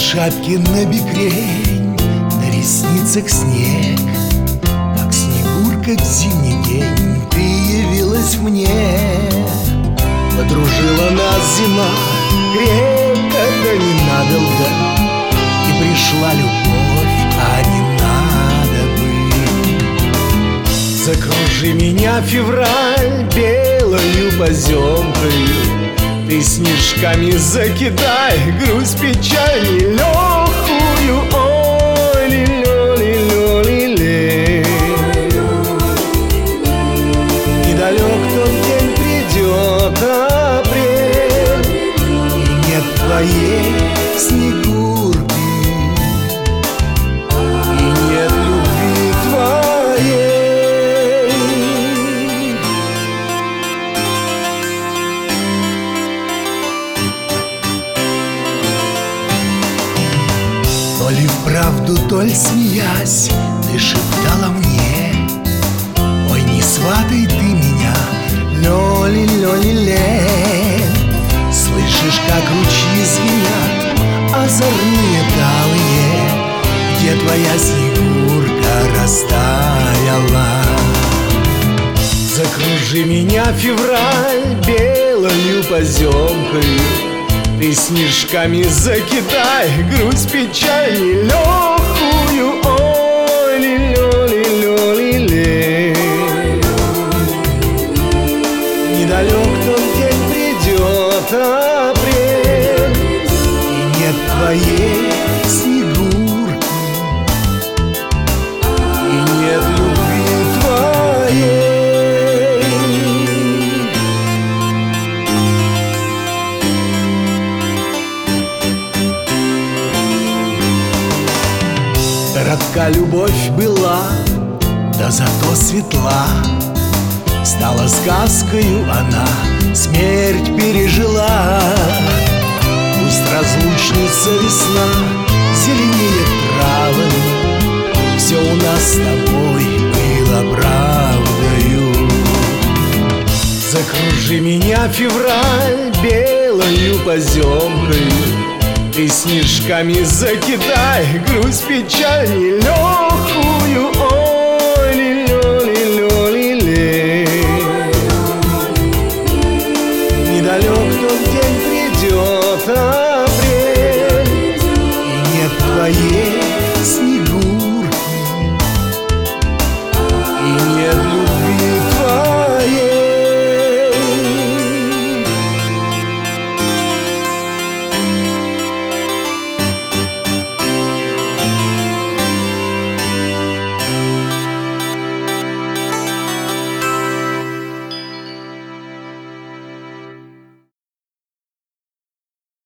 шапке набекрень, на ресницах снег. Как снегурка в зимний день ты явилась мне. Подружила нас зима крепко, да ненадолго, и пришла любовь, а не надо бы. Закружи меня, февраль, белою поземкою, ты снежками закидай грусть, печаль нелегкую. Ой, ли-лё-ли-лё-ли-лей. Недалек тот день, придет апрель, и нет твоей снегурки, и нет любви твоей. То ли вправду, то ли смеясь, ты шептала мне: ой, не сватай ты меня, лёли-лёли-ле. Слышишь, как ручьи звенят, озорные талые, где твоя снегурка растаяла. Закружи меня, февраль, белою поземкою, ты снежками закидай грусть, печаль нелегкую. Ой, ли-лё-ли-лё-ли-лей. Недалек тот день, придет апрель, и нет твоей снегурки, и нет любви твоей. Коротка любовь была, да зато светла. Стала сказкою она, смерть пережила. Пусть разлучница весна зеленеет травами, все у нас с тобой было правдою. Закружи меня, февраль, белою поземкою, ты снежками закидай грусть, печаль нелегкую.